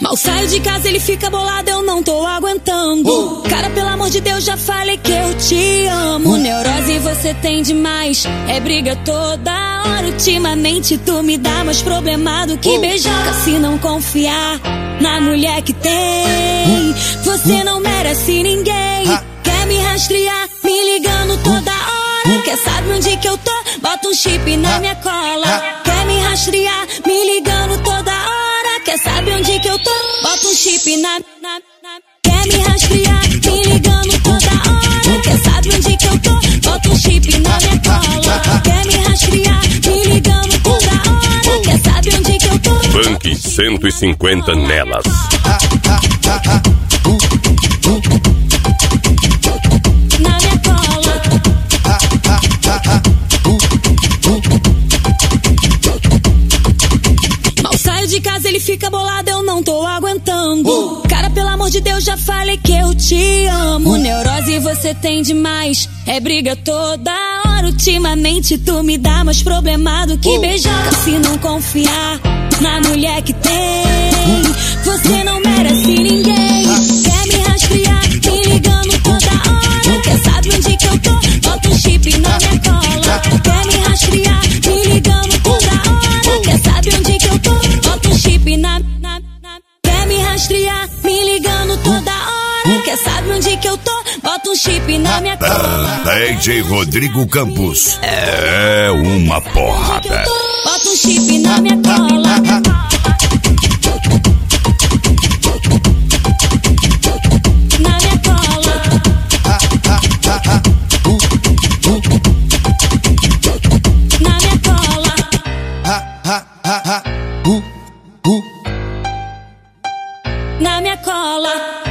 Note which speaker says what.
Speaker 1: Mal saio de casa, ele fica bolado, eu não tô aguentando. Cara, pelo amor de Deus, já falei que eu te amo. Neurose você tem demais, é briga toda hora. Ultimamente tu me dá mais problema do que beijar. Se não confiar na mulher que tem, você não merece ninguém. Quer me rastrear, me ligando toda hora. Quer saber onde que eu tô? Bota um chip na minha cola. Quer me rastrear, me ligando toda hora. Quer saber onde que eu tô? Bota um chip na. Quer me rastrear, me ligando toda hora. Quer saber onde que eu tô? Bota um chip na minha cola. Quer me rastrear, me ligando toda hora. Quer saber onde que eu tô?
Speaker 2: Funk 150 nelas.
Speaker 1: Na minha cola. Mal saio de casa, ele fica bolado, eu não tô aguentando. Cara, pelo amor de Deus, já falei que eu te amo. Neurose você tem demais, é briga toda hora. Ultimamente tu me dá mais problema do que beijar. Se não confiar na mulher que tem, você não merece ninguém. Quer me rastrear, me ligando toda hora. Quer saber onde que eu tô? Bota um chip na minha cola. Quer me rastrear, me ligando toda hora. Quer saber onde que eu tô? Bota um chip na. Quer me rastrear, me ligando toda hora. Quer saber onde que eu tô? Bota um chip na minha cola.
Speaker 2: DJ Rodrigo Campos é uma porrada.
Speaker 1: Bota um chip na minha cola. Na minha cola. Na minha cola. Na minha cola.